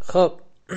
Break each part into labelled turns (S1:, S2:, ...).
S1: خب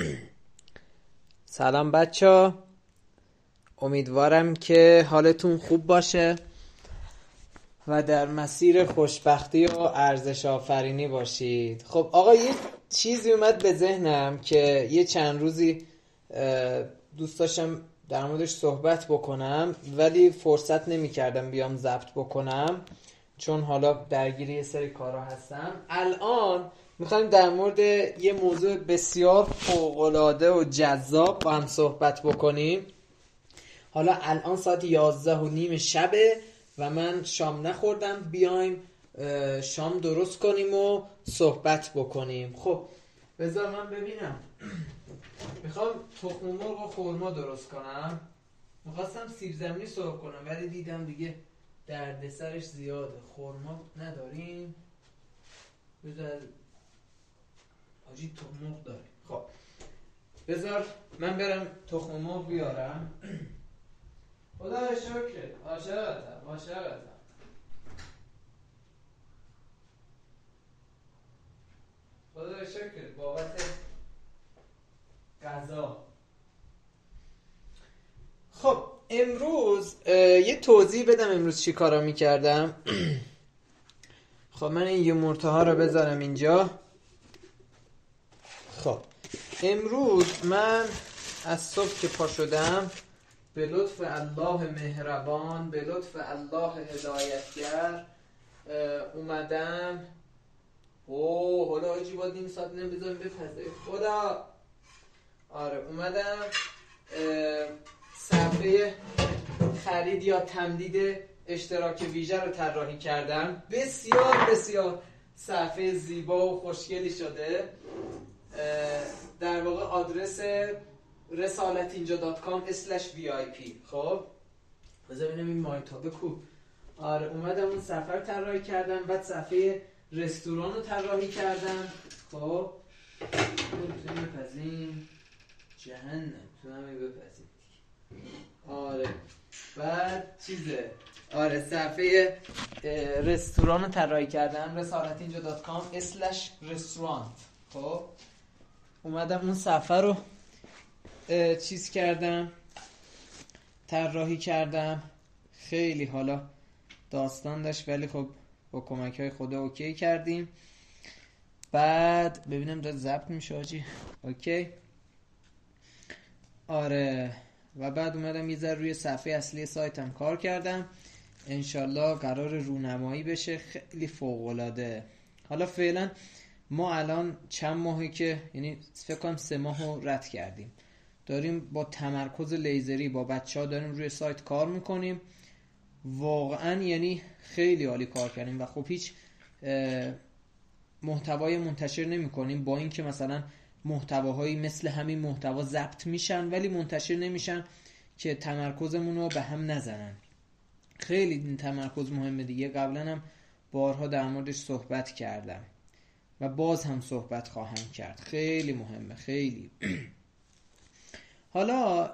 S1: سلام بچه، امیدوارم که حالتون خوب باشه و در مسیر خوشبختی و ارزش آفرینی باشید. خب آقا، یه چیزی اومد به ذهنم که یه چند روزی دوست داشتم در موردش صحبت بکنم، ولی فرصت نمی کردم بیام ضبط بکنم چون حالا درگیر یه سری کارا هستم. الان میخوایم در مورد یه موضوع بسیار فوق‌العاده و جذاب با هم صحبت بکنیم. حالا الان ساعت 11:30 شبه و من شام نخوردم. بیایم شام درست کنیم و صحبت بکنیم. خب بذار من ببینم. میخوام تخم مرغ و خورما درست کنم. میخواستم سیب زمینی سرخ کنم ولی دیدم دیگه دردسرش زیاده. خورما نداریم. بذار آجی تخم مرغ داریم. خب بذار من برم تخم مرغ بیارم. خدا شکر. عاشقتم. خدا شکر بابت غذا. خب امروز یه توضیح بدم امروز چی کارا میکردم. خب من این یه مرتها رو بذارم اینجا. خب امروز من از صبح که پا شدم به لطف الله مهربان، به لطف الله هدایتگر اومدم. حالا آجی باید نیم ساعت نمیذارم بپزه خدا. آره اومدم صفحه خرید یا تمدید اشتراک ویژه رو طراحی کردم. بسیار صفحه زیبا و خوشگلی شده. در واقع آدرس resalatinja.com/vip. خب بذار ببینم این مایتابه کو. آره اومدم اون صفحه رو طراحی کردم. بعد صفحه رستوران رو طراحی کردم. خب میتونیم بپزیم جهنم تو همه بپزیم. آره بعد چیزه. آره صفحه رستوران رو طراحی کردم resalatinja.com/restaurant. خب اومدم اون صفحه رو چیز کردم، طراحی کردم. خیلی حالا داستان داشت ولی خب با کمک های خدا اوکی کردیم. بعد ببینم داد ضبط میشه آجی. اوکی. آره و بعد اومدم یه ذره روی صفحه اصلی سایتم کار کردم. انشالله قرار رونمایی بشه. خیلی فوق‌العاده. حالا فعلا ما الان چند ماهی که یعنی فکر کنم 3 ماه رو رد کردیم، داریم با تمرکز لیزری با بچه‌ها داریم روی سایت کار میکنیم. واقعا یعنی خیلی عالی کار کردیم و خب هیچ محتوای منتشر نمی‌کنیم، با اینکه مثلا محتواهایی مثل همین محتوا ضبط میشن ولی منتشر نمیشن که تمرکزمون رو به هم نزنن. خیلی این تمرکز مهمه دیگه. قبلا هم بارها در موردش صحبت کردم و باز هم صحبت خواهم کرد. خیلی مهمه، خیلی. حالا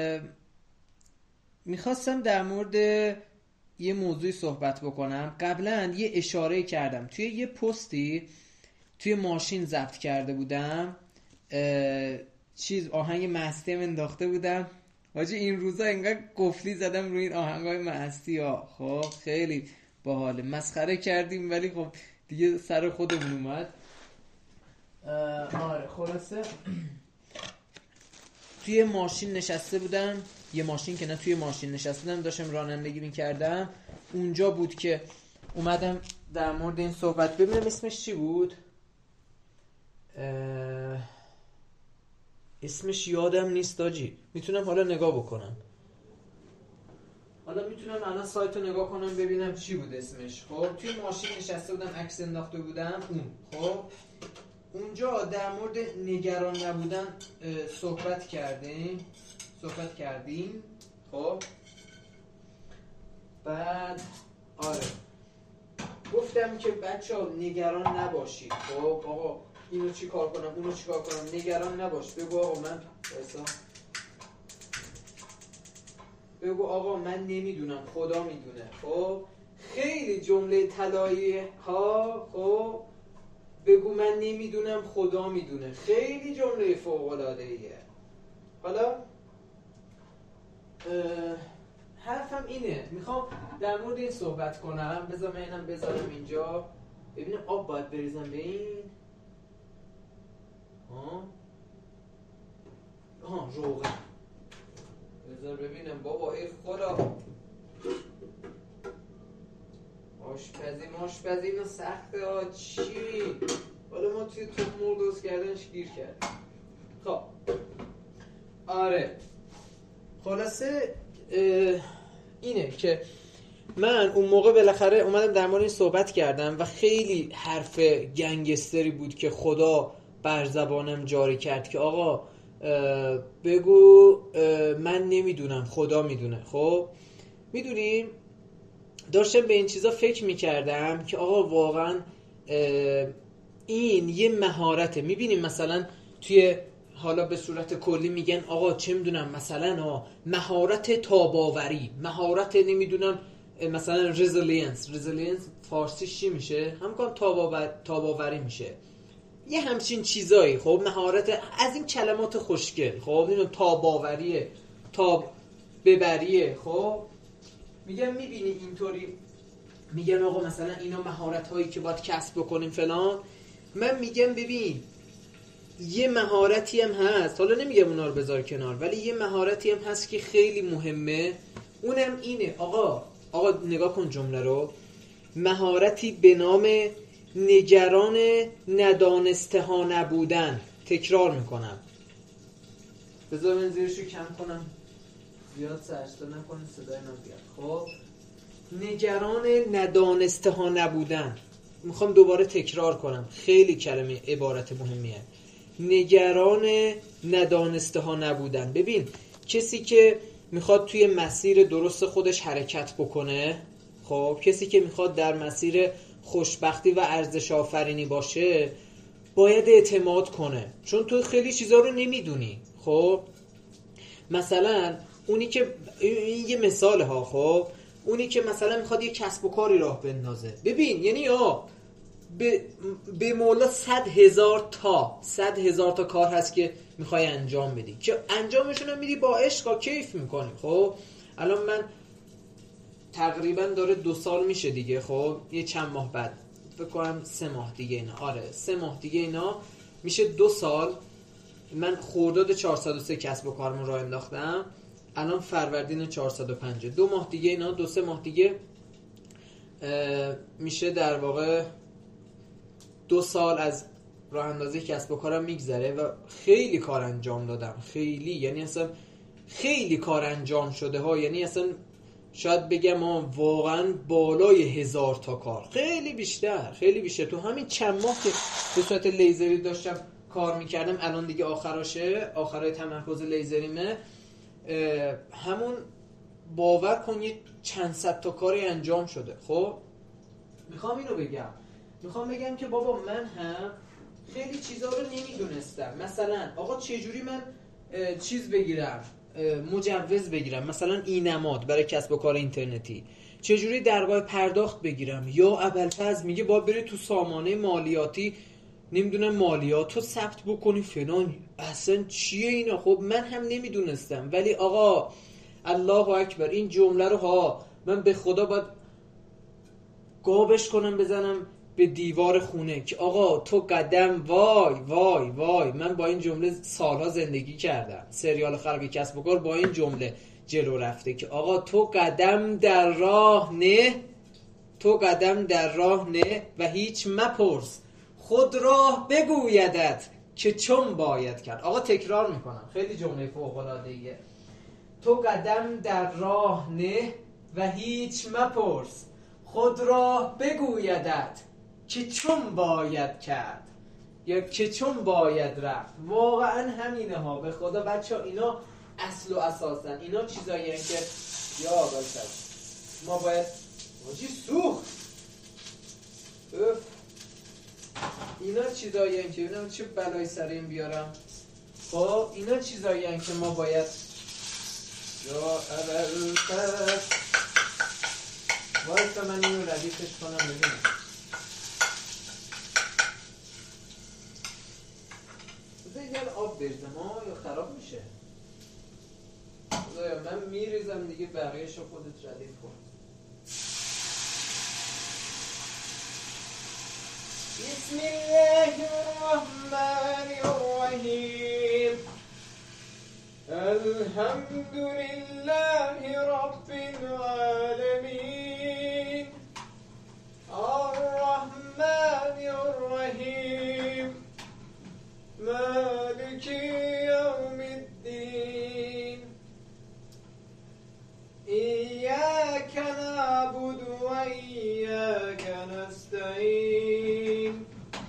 S1: میخواستم در مورد یه موضوعی صحبت بکنم. قبلا یه اشاره کردم توی یه پستی توی ماشین ضبط کرده بودم. آهنگ مستی هم انداخته بودم. واجه این روزا انقدر قفلی زدم روی این آهنگای مستی ها. خب خیلی باحاله. مسخره کردیم ولی خب دیگه سر خودمون اومد. آره خلاصه توی ماشین نشسته بودم. یه ماشین که نه، توی ماشین نشسته بودم داشتم رانندگی میکردم. اونجا بود که اومدم در مورد این صحبت. ببینم اسمش چی بود. اسمش یادم نیست آجی. میتونم حالا نگاه بکنم. حالا میتونم الان سایت رو نگاه کنم ببینم چی بود اسمش. خب توی ماشین نشسته بودم، عکس انداخته بودم اون. خب اونجا در مورد نگران نبودن صحبت کردیم. خب بعد آره گفتم که بچه‌ها نگران نباشید. خب آقا اینو چی کار کنم اونو چی کار کنم، نگران نباش. بگو آقا من نمیدونم، خدا میدونه. خب خیلی جمله طلایی ها. خب بگو من نمیدونم خدا میدونه. خیلی جمله فوق العاده ایه. حالا حرفم اینه، میخوام در مورد این صحبت کنم. بذار من اینم بذارم اینجا، ببینم آب باید بریزم به این. روغن. بذار ببینم بابا، ای خدا، آشپزی اینو سخته ها. چی؟ حالا ما توی تخم مرغ درست کردنش گیر کردیم. خب آره، خلاصه اینه که من اون موقع بالاخره اومدم در مورد این صحبت کردم و خیلی حرف گنگستری بود که خدا بر زبانم جاری کرد که آقا بگو من نمیدونم خدا میدونه. خب میدونیم داشتم به این چیزا فکر میکردم که آقا واقعا این یه مهارته. میبینیم مثلا توی، حالا به صورت کلی میگن آقا چه میدونم مثلا مهارت تاباوری، مهارت نمیدونم مثلا رزیلینس فارسیش چی میشه؟ همکان تاباوری میشه، یه همچین چیزایی. خب مهارت از این کلمات خوشگل، خب نمیدونم تاباوریه، تاب ببریه. خب میگم میبینی اینطوری میگن آقا مثلا اینا مهارت هایی که باید کسب بکنیم فلان. من میگم ببین یه مهارتی هم هست، حالا نمیگم اونا رو بذار کنار، ولی یه مهارتی هم هست که خیلی مهمه، اونم اینه آقا نگاه کن جمله رو، مهارتی به نام نگران ندانسته ها نبودن. تکرار میکنم، بذار من زیرشو کم کنم زیاد سرسته نکنه صدای من بیاد. خب نگران ندانسته ها نبودن، میخوام دوباره تکرار کنم، خیلی کلمه عبارت مهمیه. نگران ندانسته ها نبودن. ببین کسی که میخواد توی مسیر درست خودش حرکت بکنه، خب کسی که میخواد در مسیر خوشبختی و ارزش آفرینی باشه باید اعتماد کنه، چون تو خیلی چیزا رو نمیدونی. خب مثلا اونی که این یه مثال ها، خب اونی که مثلا میخواد یه کسب و کاری راه بندازه، ببین یعنی به مولا 100,000 تا کار هست که میخوای انجام بدی که انجامشون هم میدی با عشق و کیف میکنی. خب الان من تقریبا داره 2 سال میشه دیگه، خب یه چند ماه بعد فکر کنم 3 ماه دیگه اینا، 3 ماه دیگه اینا میشه 2 سال من خرداد 403 کسب و کارمون راه انداختم. الان فروردین 405، 2 ماه دیگه اینا 2-3 ماه دیگه میشه در واقع 2 سال از راه اندازی کسب و کارم میگذره و خیلی کار انجام دادم، خیلی، یعنی اصلا خیلی کار انجام شده ها، یعنی اصلا شاید بگم واقعا بالای 1000 تا کار، خیلی بیشتر تو همین چند ماه که به صورت لیزری داشتم کار میکردم. الان دیگه آخرای تمرکز لیزریمه، همون باور کن یه چند صد تا کاری انجام شده. خب میخوام بگم که بابا من هم خیلی چیزا رو نمیدونستم. مثلا آقا چجوری من چیز بگیرم، مجوز بگیرم، مثلا اینماد برای کسب و کار اینترنتی، چجوری درگاه پرداخت بگیرم، یا ابوالفضل میگه باید بری تو سامانه مالیاتی نمیدونم مالیاتو ثبت بکنی فلان، اصلا چیه اینا؟ خب من هم نمیدونستم، ولی آقا الله اکبر این جمله رو من به خدا باید گابش کنم بزنم به دیوار خونه که آقا تو قدم وای من با این جمله سالها زندگی کردم، سریال خرابی کسب و کار با این جمله جلو رفته که آقا تو قدم در راه نه و هیچ مپرس، خود راه بگویدت که چون باید کرد. آقا تکرار میکنم، خیلی جمله فوق العاده ایه. تو قدم در راه نه و هیچ مپرس، خود راه بگویدت که چون باید کرد یا که چون باید رفت. واقعا همینه ها، به خدا بچه ها اینا اصل و اساسن، اینا چیزایی هست که یا باشد ما باید سوخت اینا چیزایی هست که اینا چه بلای سر این بیارم. خب اینا چیزایی هست که ما باید یا ابوالفضل وایسا من اینو ردیفش کنم ببینم. میگن آب بریزم یا خراب میشه؟ خدایا من میریزم دیگه، بقیه‌شو خودت ردیف کن. بسم الله الرحمن الرحیم. الحمد لله رب العالمین الرحمن الرحیم مالک یوم الدین ایاک نعبد و ایاک نستعین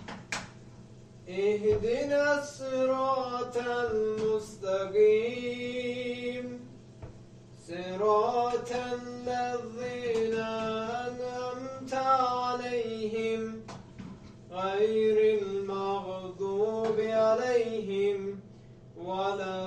S1: اهدنا الصراط المستقیم صراط الذین انعمت علیهم غیر المغضوب علیهم ولا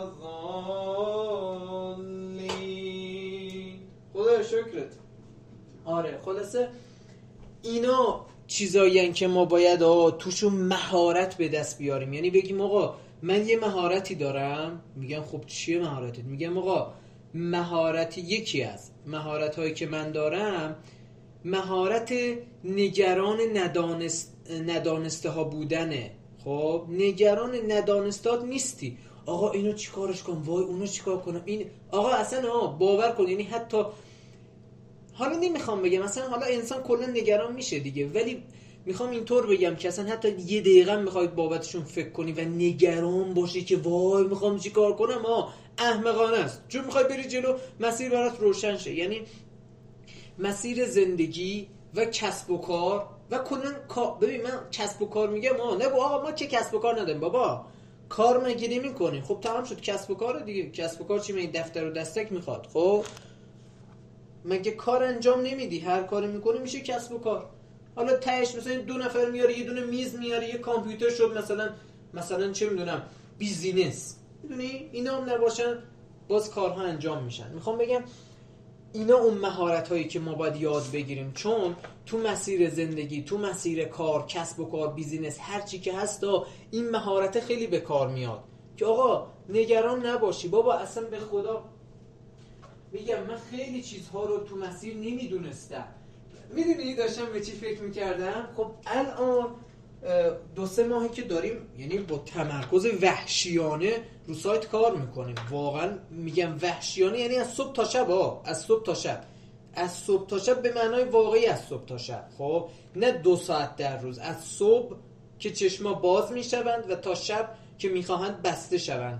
S1: الضالین. خدا شکرت. آره خلاصه اینا چیزایی که ما باید توشون مهارت به دست بیاریم. یعنی بگیم آقا من یه مهارتی دارم، میگم خب چیه مهارتت؟ میگم آقا مهارتی، یکی از مهارت‌هایی که من دارم مهارت نگران ندانسته ها بودنه. خب نگران ندانستات نیستی، آقا اینو چیکارش کنم، وای اونو چیکار کنم، این آقا اصلا باور کن. یعنی حتی حالا نمیخوام بگم مثلا حالا انسان کلا نگران میشه دیگه، ولی میخوام اینطور بگم که اصلا حتی یه دقیقه میخواید بابتشون فکر کنی و نگران باشی که وای میخوام چی کار کنم، احمقانه است. چون میخوای بری جلو، مسیر برات روشن شه. یعنی مسیر زندگی و کسب و کار و کلا ببین من کسب و کار میگم نه آقا ما که کسب و کار نداریم بابا، کار مگه نمی‌کنیم؟ خب تمام شد، کسب و کار دیگه. کسب و کار چی؟ من دفتر و دستک میخواد. خب مگه کار انجام نمیدی؟ هر کاری میکنی میشه کسب و کار. حالا تهش مثلا 2 نفر میاره، یه دونه میز میاره، یه کامپیوتر شد، مثلا چه میدونم بیزینس. میدونی اینا هم نباشن باز کارها انجام میشن. میخوام بگم اینا اون مهارت هایی که ما باید یاد بگیریم، چون تو مسیر زندگی، تو مسیر کار، کسب و کار، بیزینس، هر چی که هست این مهارت خیلی به کار میاد که آقا نگران نباشی. بابا اصلا به خدا میگم من خیلی چیزها رو تو مسیر نمیدونستم. میدونی داشتم به چی فکر میکردم؟ خب الان 2-3 ماهی که داریم یعنی با تمرکز وحشیانه رو سایت کار میکنیم. واقعا میگم وحشیانه، یعنی از صبح تا شب از صبح تا شب به معنای واقعی از صبح تا شب. خب نه 2 ساعت در روز، از صبح که چشما باز میشوند و تا شب که میخواهند بسته شوند.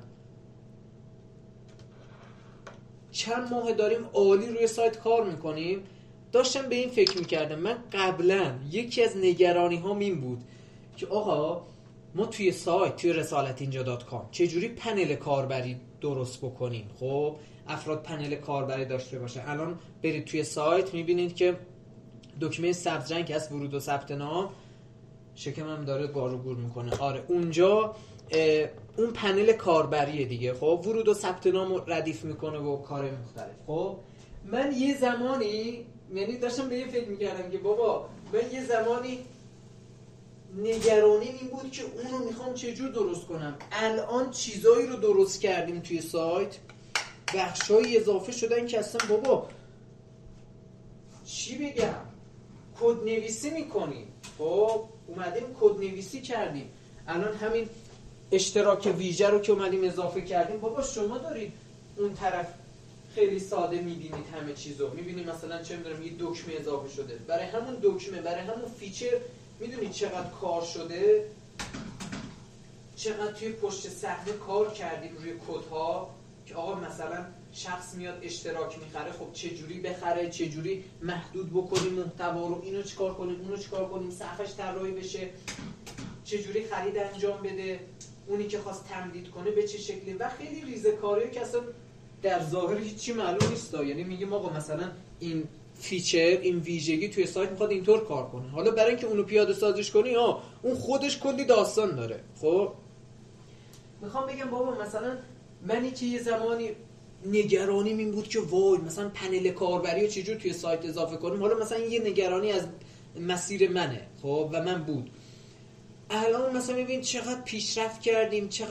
S1: چند ماه داریم عالی روی سایت کار میکنیم. داشتم به این فکر میکردم، من قبلا یکی از نگرانی هم این بود که آقا ما توی سایت، توی رسالتینجا.com چجوری پنل کاربری درست بکنیم. خب افراد پنل کاربری داشته باشه. الان برید توی سایت میبینید که دکمه سبز رنگ هست، ورود و ثبت نام. شکمم داره گار و گور میکنه. آره اونجا اون پنل کاربریه دیگه. خب ورود و ثبت نام ردیف میکنه و کار مختلف. خب من یه زمانی یعنی داشتم به این فکر میکردم که بابا من یه زمانی نگرانی این بود که اونو میخوام چجور درست کنم. الان چیزایی رو درست کردیم توی سایت، بخشایی اضافه شدن که اصلا بابا چی بگم، کد نویسی میکنیم. خب اومدیم کد نویسی کردیم. الان همین اشتراک ویژه رو که اومدیم اضافه کردیم، بابا شما دارید اون طرف خیلی ساده میبینید همه چیزو. میبینید مثلا چه میدونم یه دکمه اضافه شده، برای همون دکمه، برای همون فیچر میدونید چقدر کار شده، چقدر توی پشت صحنه کار کردیم روی کدها که آقا مثلا شخص میاد اشتراک میخره، خب چه جوری بخره، چه جوری محدود بکنیم محتوا رو، اینو چیکار کنیم، اونو چیکار کنیم، صفحش طراحی بشه، چه جوری خرید انجام بده، اونی که خواست تمدید کنه به چه شکلی. و خیلی ریزکاریه که اصلا در ظاهر هیچی معلوم نیست. یعنی میگیم آقا مثلا این فیچر، این ویژگی توی سایت میخواد اینطور کار کنه. حالا برای اینکه اونو پیاده سازیش کنی اون خودش کلی داستان داره. خب میخوام بگم بابا مثلا منی که یه زمانی نگرانیم این بود که وای مثلا پنل کاربری رو چجور توی سایت اضافه کنیم، حالا مثلا یه نگرانی از مسیر منه خب و من بود. الان مثلا میبینید چقدر پیشرفت کردیم، چقدر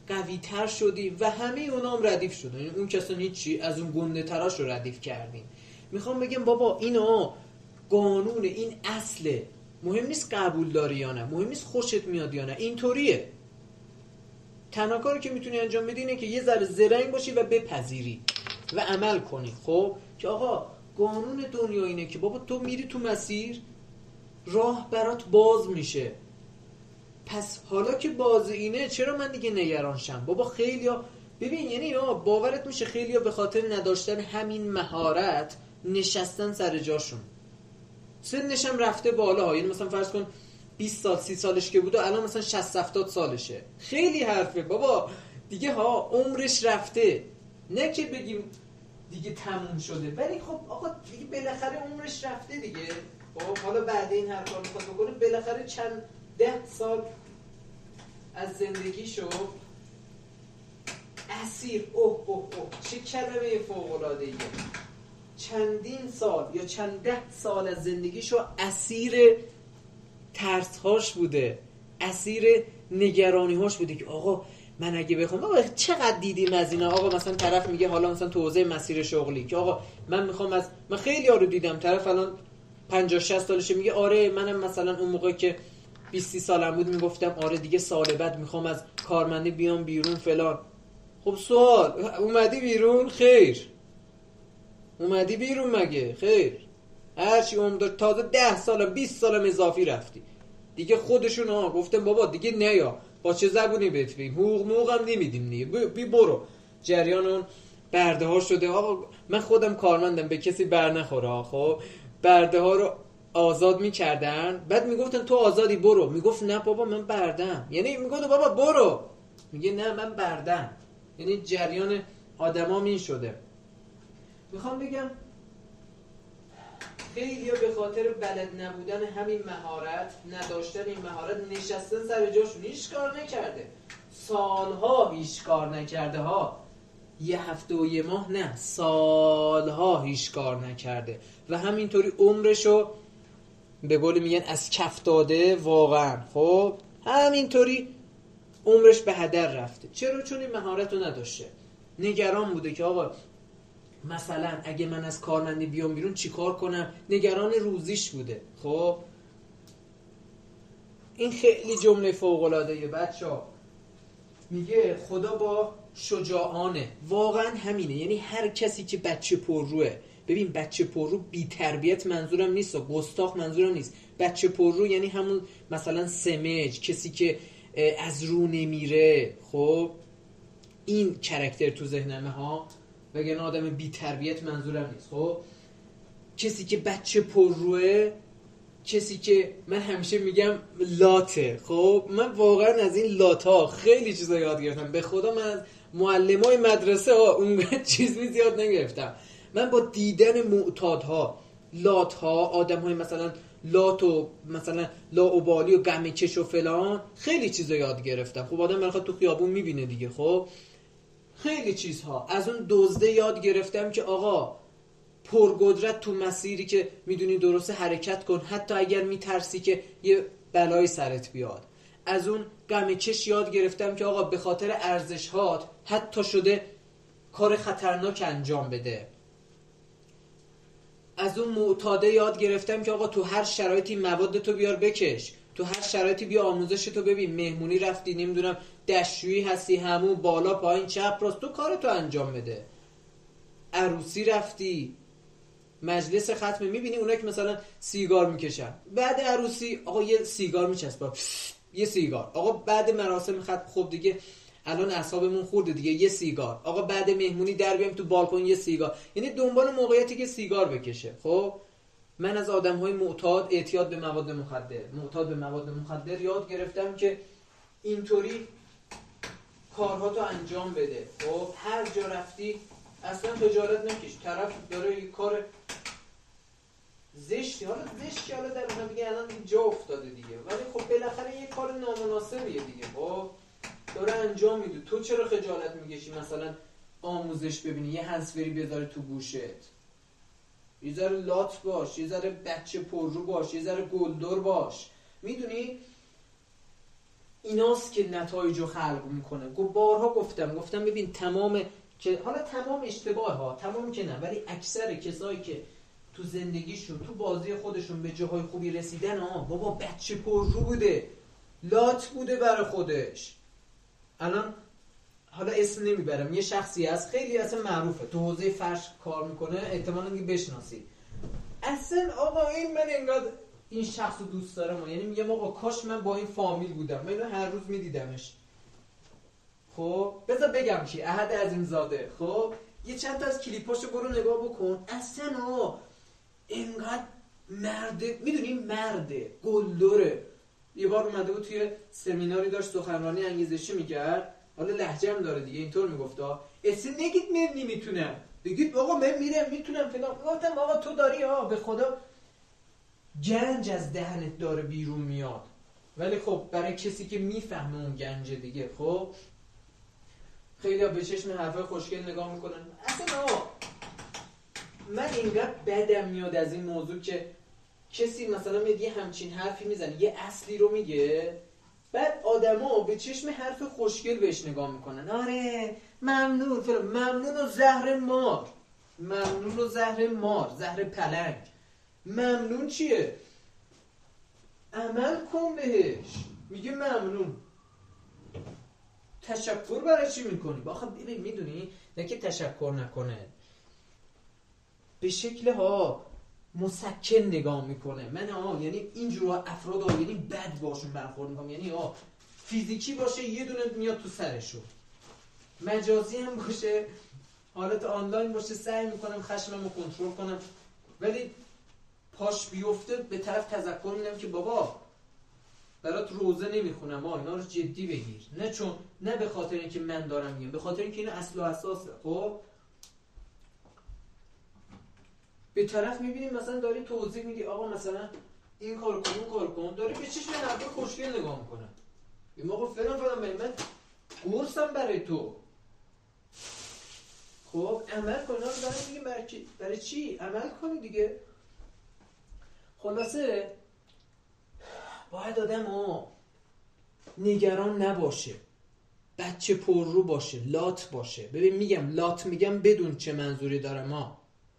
S1: قوی تر شدیم و همه اونا هم ردیف شدن. یعنی اون کسان هیچی، از اون گنده تراش رو ردیف کردیم. میخوام بگم بابا اینا قانون، این اصله، مهم نیست قبول داری یا نه، مهم نیست خوشت میاد یا نه، اینطوریه. تنها کاری که میتونی انجام بدی اینه که یه ذره زرنگ باشی و بپذیری و عمل کنی. خب که آقا قانون دنیا اینه که بابا تو میری تو مسیر، راه برات باز میشه. پس حالا که باز اینه چرا من دیگه نگران شم؟ بابا خیلیا ببین، یعنی باورت میشه خیلیا به خاطر نداشتن همین مهارت نشستن سر جاشون، سنش هم رفته بالا. یعنی مثلا فرض کن 20 سال 30 سالش که بوده الان مثلا 60 70 سالشه. خیلی حرفه بابا دیگه، عمرش رفته. نه که بگیم دیگه تموم شده، ولی خب آقا دیگه بالاخره عمرش رفته دیگه. خب حالا بعد این هر کار میخواد بکنه بالاخره چند 10 سال از زندگیشو اسیر، چه کلمه فوق‌العاده‌ایه، چندین سال یا چند 10 سال از زندگیشو اسیر ترس‌هاش بوده، اسیر نگرانی‌هاش بوده که آقا من اگه بخوام، آقا چقدر دیدیم از اینا. آقا مثلا طرف میگه حالا مثلا تو حوزه مسیر شغلی که آقا من میخوام من خیلی ها رو دیدم، طرف الان 50 60 سالشه میگه آره منم مثلا اون موقع که 20 سالم بود میگفتم آره دیگه سال بعد میخوام از کارمندی بیام بیرون فلان. خب سوال، اومدی بیرون؟ خیر. اومدی بیرون مگه؟ خیر. هرچی عمر تازه 10 سال 20 سالم اضافی رفتی دیگه. خودشون گفتم بابا دیگه نیا، با چه زبونی بهت بگیم، حقوق هم نمیدیم دیگه، بی برو. جریان اون برده ها شده. آقا من خودم کارمندم، به کسی بر نخوره. خب برده ها رو آزاد میکردن، بعد میگفتن تو آزادی برو، میگفت نه بابا من بردم. یعنی میگفت بابا برو، میگه نه من بردم. یعنی جریان آدما این شده. میخوام بگم خیلی‌ها به خاطر بلد نبودن همین مهارت، نداشتن این مهارت، نشستن سر جاشون، هیچ کار نکرده. سالها هیچ کار نکرده یه هفته و یه ماه نه، سالها هیچ کار نکرده و همینطوری عمرشو به قول میگن از کف داده واقعا. خب همینطوری عمرش به هدر رفته. چرا؟ چون این مهارت رو نداشته. نگران بوده که آقا مثلا اگه من از کارمندی بیام بیرون چی کار کنم، نگران روزیش بوده. خب این خیلی جمله فوق‌العاده‌ایه بچه‌ها. میگه خدا با شجاعانه، واقعا همینه. یعنی هر کسی که بچه پرروه، ببین بچه پررو بی تربیت منظورم نیست، گستاخ منظورم نیست. بچه پررو یعنی همون مثلا سمج، کسی که از رو نمیره. خب این کرکتر تو ذهنمه ها، وگرنه آدم بی تربیت منظورم نیست. خب کسی که بچه پرروه، کسی که من همیشه میگم لاته. خب من واقعا از این لاتا خیلی چیزا یاد گرفتم. به خدا من از معلمای مدرسه اونقدر چیزی زیاد نگرفتم. من با دیدن معتادها، لاتها، آدم‌های مثلا لات و مثلا لاابالی و گم چش و فلان، خیلی چیزا یاد گرفتم. خب آدم میخواد تو خیابون میبینه دیگه. خب خیلی چیزها از اون دزده یاد گرفتم که آقا پرقدرت تو مسیری که میدونی درسته حرکت کن، حتی اگر میترسی که یه بلایی سرت بیاد. از اون گم چش یاد گرفتم که آقا به خاطر ارزش‌هات حتی شده کار خطرناک انجام بده. از اون معتاده یاد گرفتم که آقا تو هر شرایطی مواد تو بیار بکش، تو هر شرایطی بیا آموزش تو ببین. مهمونی رفتی، نمیدونم دستشویی هستی، همون بالا پایین چپ راست، تو کارتو انجام بده. عروسی رفتی، مجلس ختمه، میبینی اونایی که مثلا سیگار میکشن، بعد عروسی آقا یه سیگار میچسبه، یه سیگار. آقا بعد مراسم ختم، خب دیگه الان اعصابمون خورده دیگه، یه سیگار. آقا بعد مهمونی در بیام تو بالکن یه سیگار. یعنی دنبال موقعیتی که سیگار بکشه. خب من از آدم‌های معتاد، اعتیاد به مواد مخدر یاد گرفتم که اینطوری کارها تو انجام بده. خب هر جا رفتی اصلا خجالت نکش. طرف داره یه کار زشتی، حالا زشتی حالا در اونها دیگه الان جا افتاده دیگه، ولی خب بالاخره یه کار نامناسبیه دیگه. خب داره انجام میده، تو چرا خجالت میکشی مثلا آموزش ببینی، یه هنسفری بذاری تو گوشت، یه ذره لات باش، یه ذره بچه پررو باش، یه ذره گلدور باش. میدونی ایناست که نتایج رو خلق میکنه. بارها گفتم ببین تمام اشتباه ها، تمام که نه، ولی اکثر کسایی که تو زندگیشون تو بازی خودشون به جاهای خوبی رسیدن بابا بچه پررو بوده، لات بوده برای خودش. الان حالا اسم نمیبرم، یه شخصی هست خیلی اصلا معروفه تو حوزه فرش کار میکنه، احتمالاً دیگه بشناسید. اصلا آقا من انقدر این شخص رو دوست دارم، یعنی میگم آقا کاش من با این فامیل بودم، من اینو هر روز میدیدمش. خب بذار بگم کی، احد عظیمزاده. خب یه چند تا از کلیپاشو برو نگاه بکن، اصلا اینقدر مرده، میدونی مرده گلدره. یه بار اومده بود توی سمیناری داشت سخنرانی انگیزشی میکرد، حالا لهجه هم داره دیگه، اینطور میگفتا اصلا نگید من نمیتونم، بگید آقا من میتونم فلان. گفتم آقا تو داری به خدا گنج از دهنت داره بیرون میاد، ولی خب برای کسی که میفهمه اون گنج دیگه، خب خیلی ها به چشم حرفای خوشگل نگاه میکنن. اصلا من اینقدر بدم میاد از این موضوع که کسی مثلا یه همچین حرفی میزنه، یه اصلی رو میگه، بعد آدما به چشم حرف خوشگل بهش نگاه میکنن. آره ممنون فلان، ممنون و زهر مار، ممنون و زهر مار، زهر پلنگ. ممنون چیه؟ عمل کن بهش. میگه ممنون، تشکر برای چی میکنی؟ آخه ببین میدونی نه که تشکر نکنه، به شکل مسکن نگاه میکنه. من یعنی اینجور افراد یعنی بد باشون برخورد میکنم، یعنی فیزیکی باشه یه دونه میاد تو سرشون، مجازی هم باشه، حالت آنلاین باشه، سعی میکنم خشممو کنترل کنم، ولی پاش بیفته به طرف تذکر میدم که بابا برات روزه نمیخونم، اینا رو جدی بگیر، نه به خاطر اینکه من دارم میگم، به خاطر اینکه اینو اصل و اساسه. خب به طرف میبینیم مثلا داری توضیح میدی آقا مثلا این کار کن اون کار کن، داری به چشم حرف خوشگل نگاه میکنه، یه موقع فلان من گرسم برای تو. خب عمل کن، رو دارم میگیم برای چی؟ عمل کنی دیگه. خلاصه باید آدم نگران نباشه، بچه پررو باشه، لات باشه. ببین میگم لات میگم بدون چه منظوری دارم.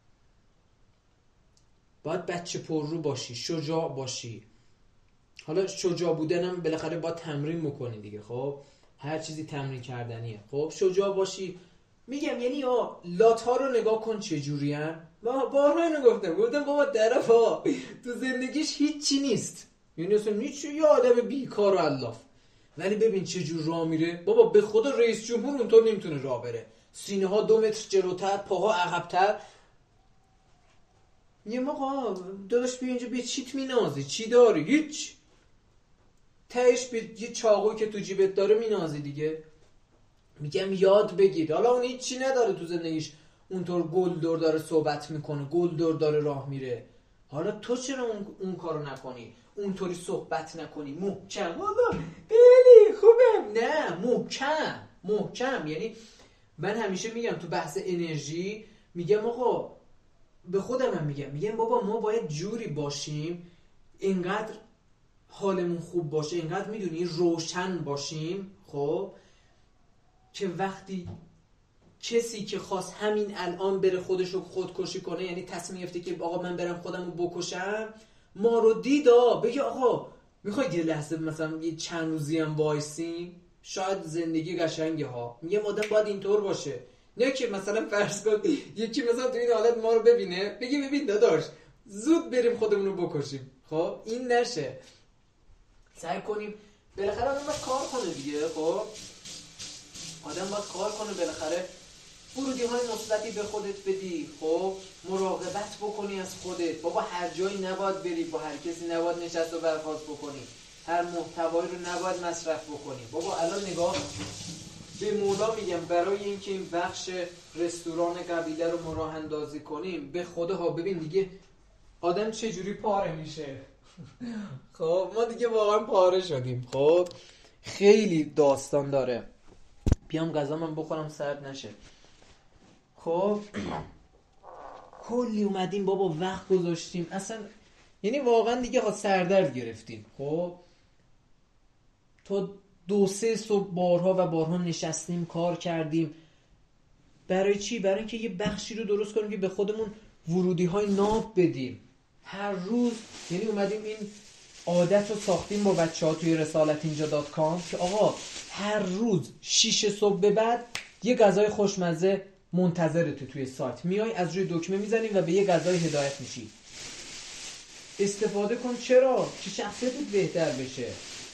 S1: باید بچه پررو باشی، شجاع باشی. حالا شجاع بودنم بالاخره باید تمرین بکنی دیگه. خب هر چیزی تمرین کردنیه. خب شجاع باشی. میگم یعنی لات ها رو نگاه کن چه جوری ان. بارها اینو گفتم بابا طرفا تو زندگیش هیچی نیست، یعنی اصلا هیچ، یه آدم بیکار و علاف، ولی ببین چه جور راه میره. بابا به خدا رئیس جمهور اونطور نمیتونه راه بره، سینه ها 2 متر جلوتر، پاها عقب‌تر. یه موقع داداش بیا اینجا، به چیت مینازی؟ چی داری؟ هیچ. تهش به یه چاقوی که تو جیبت داره مینازی دیگه. میگم یاد بگیر. حالا اون هیچی نداره تو زندگیش، اونطور گلدور داره صحبت میکنه، گلدور داره راه میره. حالا تو چرا اون کارو نکنی؟ اونطوری صحبت نکنی، محکم. والا خیلی خوبم. نه محکم. یعنی من همیشه میگم تو بحث انرژی، میگم آقا به خودم هم میگم بابا ما باید جوری باشیم اینقدر حالمون خوب باشه، اینقدر میدونی روشن باشیم، خب که وقتی کسی که خواست همین الان بره خودشو خودکشی کنه، یعنی تصمیم گرفته که آقا من برم خودمو بکشم، ما رو دیدا بگه آقا میخوای یه لحظه مثلا یه چند روزی هم وایسیم، شاید زندگی قشنگه ها. میگم آدم باید اینطور باشه، نه که مثلا فرض کن یکی مثلا تو این حالت ما رو ببینه بگه ببین داداش زود بریم خودمون رو بکشیم. خب این نشه. سعی کنیم بالاخره آدم باید کار کنه دیگه. خب آدم باید کار کنه، بالاخره ورودی های مثبتی به خودت بدی. خب مراقبت بکنی از خودت. بابا هر جایی نباید بری، با هر کسی نباید نشست و برخاست بکنی، هر محتوایی رو نباید مصرف بکنی. بابا الان نگاه به مولا میگم، برای اینکه این بخش رستوران قبیله رو ما راه اندازی کنیم، به خدا ببین دیگه آدم چجوری پاره میشه. خب ما دیگه واقعا پاره شدیم. خب خیلی داستان داره. بیام غذا من بخورم سرد نشه. خب کلی اومدیم بابا، وقت گذاشتیم اصلا، یعنی واقعا دیگه سردرد گرفتیم. خب تو
S2: 2-3 صبح بارها و بارها نشستیم کار کردیم. برای چی؟ برای اینکه یه بخشی رو درست کنیم که به خودمون ورودی های ناب بدیم هر روز. یعنی اومدیم این عادت رو ساختیم با بچه ها توی رسالتینجا.com که آقا هر روز 6 صبح به بعد یه غذای خوشمزه منتظرته توی سایت. میای از روی دکمه میزنیم و به یه غذای هدایت میشی. استفاده کن. چرا؟ که شخصیتت بهتر بشه.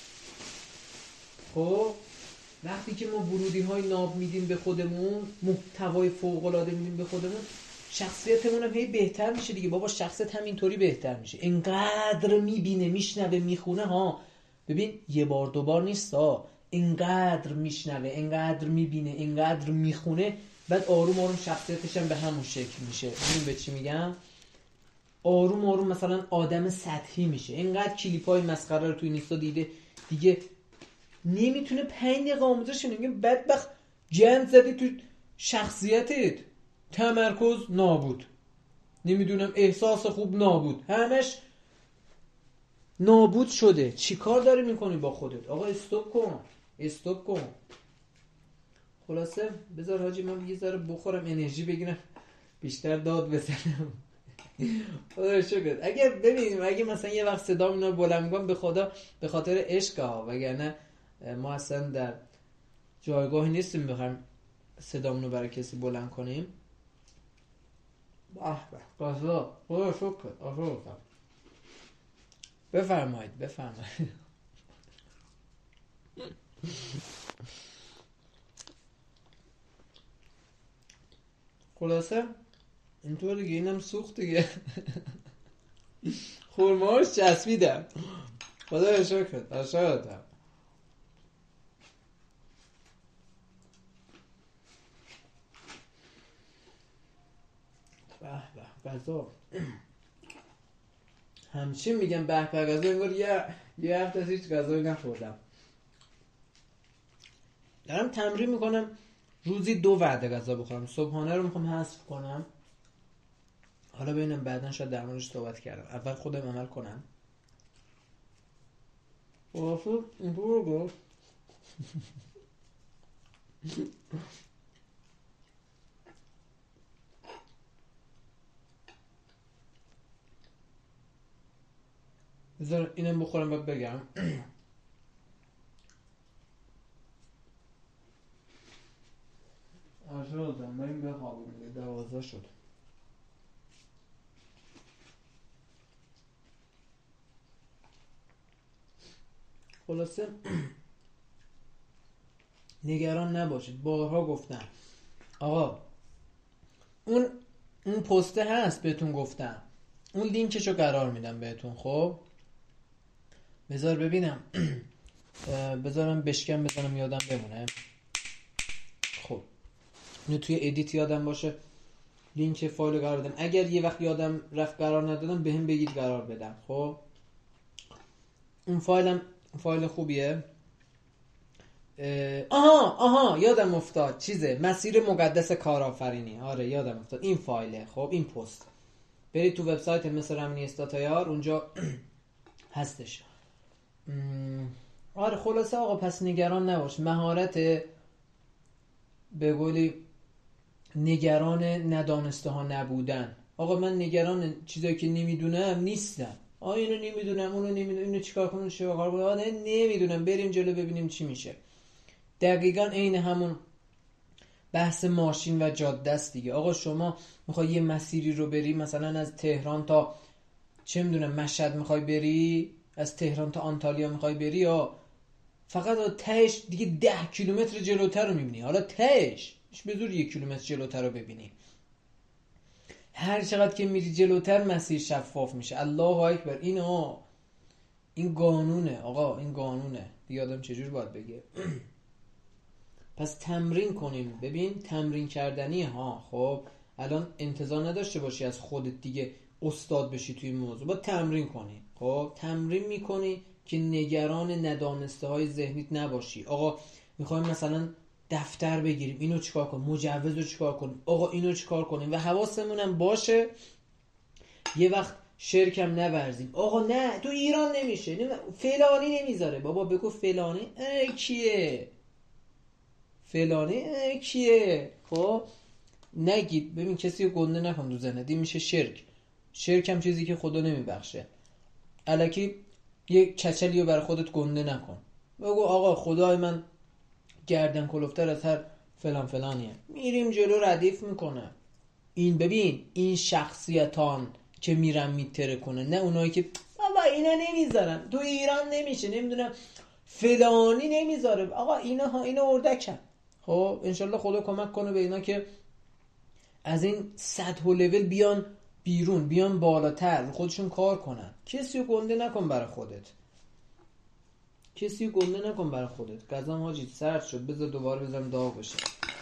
S2: خب وقتی که ما ورودی های ناب میدیم به خودمون، محتوای فوق العاده میدیم به خودمون، شخصیتمون هم هی بهتر میشه دیگه. بابا شخصیت همینطوری بهتر میشه. اینقدر میبینه، میشنوه، میخونه ها. ببین یه بار دوبار نیست ها. اینقدر میشنوه، اینقدر میبینه، اینقدر میخونه، بعد آروم آروم شخصیتش هم به همون شکل میشه. ببین به چی میگم؟ آروم آروم مثلا آدم سطحی میشه. اینقدر کلیپای مسخره رو توی اینستا دیده دیگه نمیتونه 5 دقیقه آموزش کنه. میگه بدبخت گند زدی تو شخصیتت، تمرکز نابود، نمیدونم احساس خوب نابود، همش نابود شده. چی کار داری میکنی با خودت؟ آقا استوب کن. خلاصه بذار حاجی من یه ذره بخورم انرژی بگیرم بیشتر داد بزنم. خدا شکر. اگه مثلا یه وقت صدا اینا بلند میگم به خدا به خاطر عشق ها، وگرنه ما اصلا در جایگاهی نیستیم بخوایم صدامون رو برای کسی بلند کنیم. قضا خدا شکر. بفرمایید. خلاصه اینطور دیگه. اینم سوخت دیگه. خورماش چسبیدم. خدا شکر. اشارتم. به غذا همچین میگم به غذا، انگار یه هفته از هیچ غذایی نخوردم. دارم تمرین میکنم روزی 2 وعده غذا بخورم. صبحانه رو میخوام حذف کنم. حالا ببینم بعداً شاید در موردش صحبت کردم. اول خودم عمل کنم. واسه اینطور گفت بذار اینم بخورم بعد بگم. آشادم بریم بخوابیم دیگه. 12 شد. خلاصه نگران نباشید. بارها گفتم آقا اون پسته هست بهتون گفتم، اون لینکشو قرار میدم بهتون. خب بذار ببینم بذارم بشکم بزنم یادم بمونه. خب اینو توی ادیت یادم باشه لینک فایل قرار بدم. اگر یه وقت یادم رفت قرار ندادم بهم بگید قرار بدم. خب اون فایلم فایل خوبیه. آها یادم افتاد چیزه، مسیر مقدس کارآفرینی. آره یادم افتاد این فایله. خب این پست برید تو وبسایت مصر امنی استاتیار، اونجا هستش. آره خلاصه آقا پس نگران نباش. مهارت به قولی نگران ندانسته ها نبودن. آقا من نگران چیزایی که نمیدونم نیستم. اینو نمیدونم، اونو نمیدونم، اینو چیکار کنم، چیکار کنم، نمیدونم، بریم جلو ببینیم چی میشه. دقیقاً عین همون بحث ماشین و جاده است دیگه. آقا شما میخوای یه مسیری رو بری، مثلا از تهران تا چه میدونم مشهد میخوای بری، از تهران تا آنتالیا میخوای بری، یا فقط تهش دیگه 10 کیلومتر جلوتر رو میبینی. حالا تهش به زور 1 کیلومتر جلوتر رو ببینی. هر چقدر که میری جلوتر مسیر شفاف میشه. الله اکبر. این قانونه آقا، این قانونه دیگه. آدم چجور باید بگه؟ پس تمرین کنیم. ببین تمرین کردنی ها. خب الان انتظار نداشته باشی از خودت دیگه استاد بشی توی این موضوع. باید تمرین کنی. خب تمرین میکنی که نگران ندانسته های ذهنیت نباشی. آقا میخوایم مثلا دفتر بگیریم، اینو چیکار کنیم، مجوز رو چیکار کنیم، آقا اینو چیکار کنیم، و حواسمون هم باشه یه وقت شرکم نورزیم. آقا نه تو ایران نمیشه، فلانی نمیذاره. بابا بگو فلانی کیه؟ فلانی کیه؟ خب نگید. ببین کسی رو گنده نکن تو ذهنت، این میشه شرک هم چیزی که خدا نمیبخشه. الکی یک کچلی رو برای خودت گنده نکن. بگو آقا خدای من گردن کلفتر از هر فلان فلانیه، میریم جلو ردیف میکنه. این ببین این شخصیتان که میرن میتره کنه، نه اونایی که بابا اینا نمیذارن تو ایران نمیشه، نمیدونم فلانی نمیذاره. آقا اینا اردکن. خب انشالله خدا کمک کنه به اینا که از این سطح و لول بیان بیرون، بیان بالاتر، خودشون کار کنن. کسی رو گنده نکن برای خودت. گزم حاجی سرد شد، بذار دوباره بزنم داغ بشه.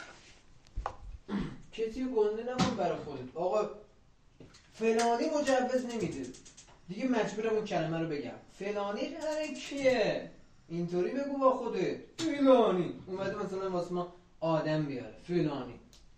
S2: کسی رو گنده نکن برای خودت. آقا فلانی مجوز نمیده، دیگه مجبورم اون کلمه رو بگم. فلانی کیه؟ اینطوری بگو با خودت. فلانی اومده مثلا واسه ما آدم بیاره، فلانی.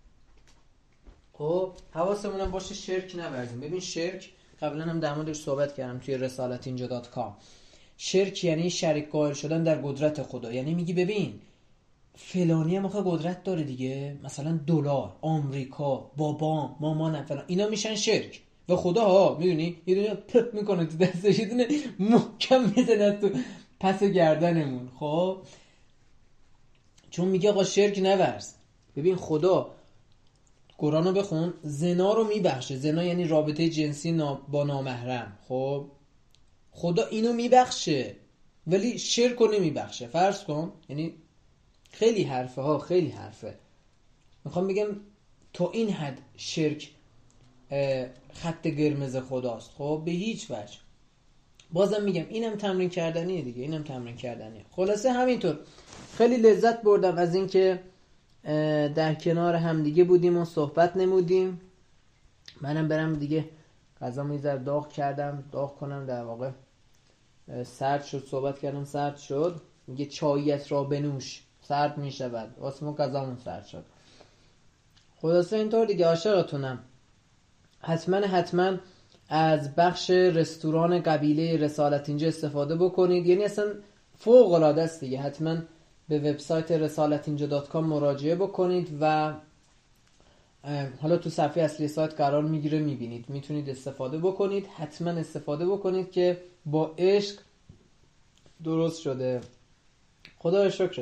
S2: خب حواسمون باشه شرک نورزیم. ببین شرک قبلا هم در موردش صحبت کردم توی رسالتینجا.com. شرک یعنی شریک قائل شدن در قدرت خدا. یعنی میگی ببین فلانی هم آخه قدرت داره دیگه، مثلا دلار، آمریکا، بابا، مامانم فلان، اینا میشن شرک و خدا ها میدونی یه دونه پپ میکنه تو دستش، یه دونه محکم میزنه تو پس گردنمون. خب چون میگه آقا شرک نورز. ببین خدا قرآنو بخون، زنا رو میبخشه. زنا یعنی رابطه جنسی با نامحرم. خب خدا اینو میبخشه ولی شرک رو نمیبخشه. فرض کن، یعنی خیلی حرفه. میخوام بگم تا این حد شرک خط قرمز خداست. خب به هیچ وجه. بازم میگم اینم تمرین کردنیه دیگه، خلاصه همینطور خیلی لذت بردم از اینکه در کنار هم دیگه بودیم و صحبت نمودیم. منم برم دیگه غذامو یه ذره داغ کنم. در واقع سرد شد، صحبت کردم سرد شد. میگه چاییت را بنوش سرد میشود، واسه ما غذامون سرد شد. خلاصه اینطور دیگه. عاشقتونم. حتما از بخش رستوران قبیله رسالت اینجا استفاده بکنید. یعنی اصلا فوق العاده است دیگه. حتما به وبسایت رسالتینجا.com مراجعه بکنید و حالا تو صفحه اصلی سایت قرار میگیره، میبینید، میتونید استفاده بکنید. حتما استفاده بکنید که با عشق درست شده. خدا رو شکر.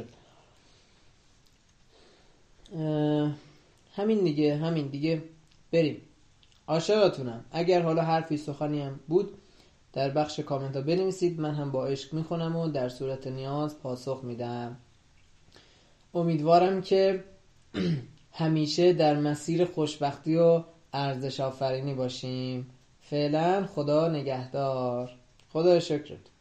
S2: همین دیگه بریم. عاشقتونم. اگر حالا حرفی سخنی هم بود در بخش کامنت ها بنویسید، من هم با عشق میخونم و در صورت نیاز پاسخ میدم. امیدوارم که همیشه در مسیر خوشبختی و ارزش آفرینی باشیم. فعلا خدا نگهدار. خدا شکرت.